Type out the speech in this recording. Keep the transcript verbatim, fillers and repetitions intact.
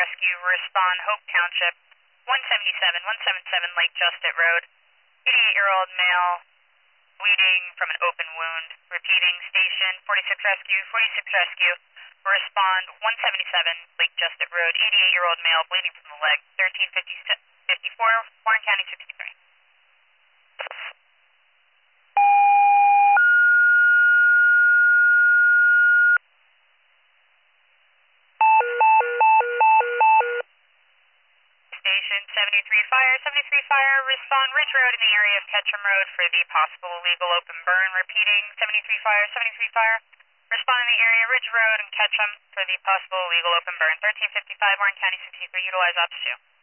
Rescue, respond Hope Township, one seventy-seven, one seventy-seven Lake Justit Road, eighty-eight-year-old male bleeding from an open wound. Repeating, station forty-six Rescue, forty-six Rescue, respond one seventy-seven Lake Justit Road, eighty-eight-year-old male bleeding from the leg, thirteen fifty-four, Warren County sixty-three. Station seventy-three Fire, seventy-three Fire, respond Ridge Road in the area of Ketchum Road for the possible illegal open burn. Repeating, seventy-three Fire, seventy-three Fire, respond in the area Ridge Road and Ketchum for the possible illegal open burn. thirteen fifty-five, Warren County sixty-three, utilize Ops two.